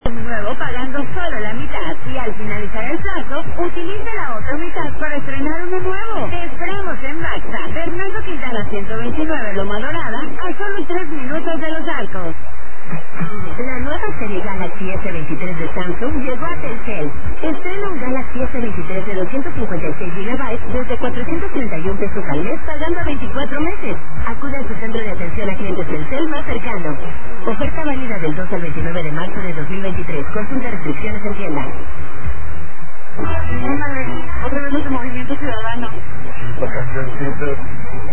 nuevo pagando solo la mitad y al finalizar el plazo, utilice la otra mitad para estrenar uno nuevo. Te esperamos en Baxa, Fernando Quintana 129 Loma Dorada, a solo 3 minutos de Los Arcos. La nueva serie Galaxy S23 de Samsung llegó a Telcel. Estrena un Galaxy S23 de 256 GB desde 431 pesos al mes pagando a 24 meses. Acude a su centro de atención a clientes Telcel más cercano. Oferta válida del 2 al 29 de marzo de 2023. Consulta restricciones en tienda. Otra vez los de Movimiento Ciudadano.